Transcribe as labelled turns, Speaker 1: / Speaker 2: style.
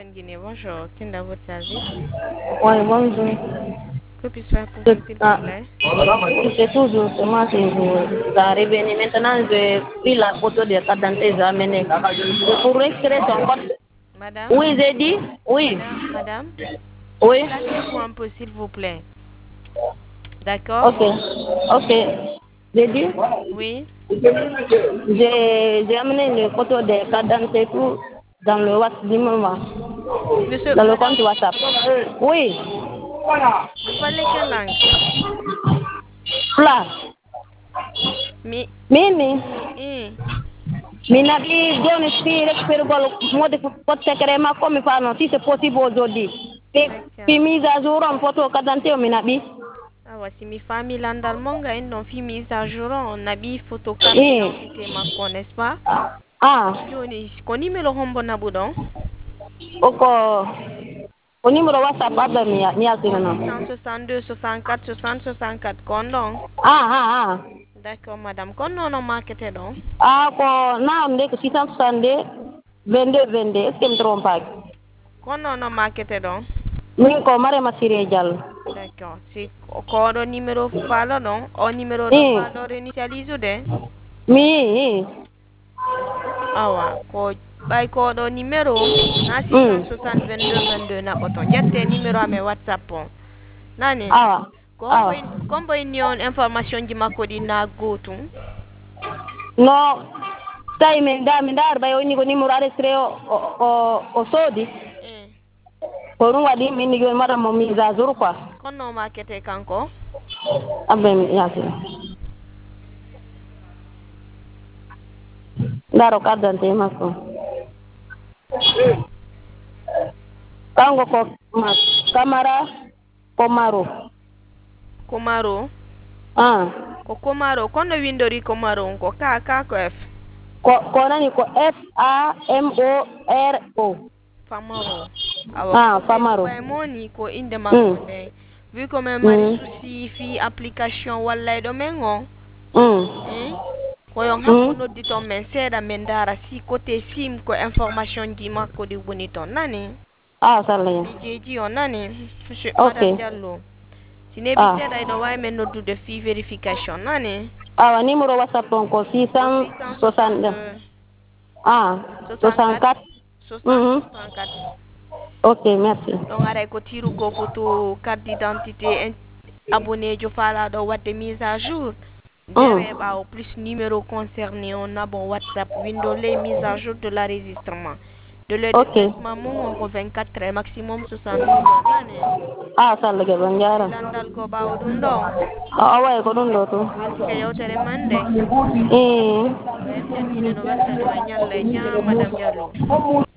Speaker 1: Guinée, bonjour. Qui est à votre service?
Speaker 2: Oui, bonjour.
Speaker 1: Que puis-je faire pour vous, s'il vous plaît?
Speaker 2: C'est toujours c'est moi qui vous arrivez. Maintenant, j'ai pris la photo de carte d'identité, j'ai amené. Pour retirer son code.
Speaker 1: Madame?
Speaker 2: Oui, j'ai dit. Oui.
Speaker 1: Madame?
Speaker 2: Oui.
Speaker 1: Déplacez-vous un peu, s'il vous plaît. D'accord?
Speaker 2: Ok. Ok. J'ai dit.
Speaker 1: Oui?
Speaker 2: J'ai amené les photos de carte d'identité tout dans le WhatsApp du moment.
Speaker 1: Monsieur,
Speaker 2: Dans le
Speaker 1: madame,
Speaker 2: compte WhatsApp. Oui.
Speaker 1: vous parlez quelle langue?
Speaker 2: Là.
Speaker 1: Mi...
Speaker 2: Mimi.
Speaker 1: Hmm.
Speaker 2: Mina di joni si récupéré mode pot secret ma comme fa si c'est possible aujourd'hui.
Speaker 1: D'accord.
Speaker 2: Puis mise à jour en photo kadante mina bi.
Speaker 1: Ah, voici mes familles landalmonga, et non, fi mise à jour, on a mis photo carte
Speaker 2: Eh.
Speaker 1: d'identité, ma n'est-ce pas?
Speaker 2: Ah.
Speaker 1: Joni, ko numéro hombo na budon?
Speaker 2: Oko o numéro WhatsApp abla mi
Speaker 1: Ko
Speaker 2: altina.
Speaker 1: 662 64 60 64 kondon.
Speaker 2: Ah.
Speaker 1: D'accord, madame. Kon non marketé don?
Speaker 2: Ah ko na am de 662 22 est-ce que me trompe pas?
Speaker 1: Kon non marketé don?
Speaker 2: Min ko mare masire dial.
Speaker 1: D'accord. Si ko do numéro falo don, o numéro do
Speaker 2: Eh.
Speaker 1: falo initialize de?
Speaker 2: Mi.
Speaker 1: Awa, ko bay ko do numéro na
Speaker 2: Hmm.
Speaker 1: 660 22 na boton. Jette numéro ame WhatsApp on. Nani?
Speaker 2: Ah. Ah.
Speaker 1: Kombo union information ji makko di na gotu.
Speaker 2: No. Sai min dar bay woni ko numéro arrestre o sodi.
Speaker 1: Eh.
Speaker 2: Ko ɗum waɗi min ni mara mo mise à jour quoi.
Speaker 1: Kon no marketé kanko?
Speaker 2: Abbe mi yasi. Ndaro carte d'identité makko. Kango ko ma Camara Komaro.
Speaker 1: Komaro.
Speaker 2: Ah.
Speaker 1: Ko Komaro, kono windori Komaro ko ka ko F.
Speaker 2: Ko nani ko FAMORO.
Speaker 1: Famaro. Awa
Speaker 2: Ah,
Speaker 1: ko
Speaker 2: Famaro.
Speaker 1: bay moni ko inde makko ndey. Vu ko men mari souci fi application walla do mengo. Ko yon hakko noddi ton men seeda men dara si côté sim ko information ji makko di woni ton nani.
Speaker 2: Ah, salle.
Speaker 1: Mijeji on nani. Monsieur Madame
Speaker 2: Okay.
Speaker 1: Diallo. Sinebi
Speaker 2: Ah.
Speaker 1: seeda do way men noddude fi verification nani.
Speaker 2: Awa numéro WhatsApp on ko
Speaker 1: Ko
Speaker 2: 660.
Speaker 1: 662
Speaker 2: Ah,
Speaker 1: 64
Speaker 2: 64.
Speaker 1: 60 64.
Speaker 2: Ok, merci.
Speaker 1: Donc aray ko tiru ko photo carte d'identité abonné jo fala do wadde mise à jour. Jere ba au plus numéro concerné on a bon WhatsApp window les mises à jour de l'enregistrement. De le
Speaker 2: Ok.
Speaker 1: déplacement mon ko 24 heures maximum 72 heures nane.
Speaker 2: Ah, salle ke banjara.
Speaker 1: Landal ko bawo dum don.
Speaker 2: Ah, way ko ɗum ɗo to.
Speaker 1: Weltike yewtere mande.
Speaker 2: Eh.
Speaker 1: Ko en calmina no weltano e nyalle jam Madame Diallo.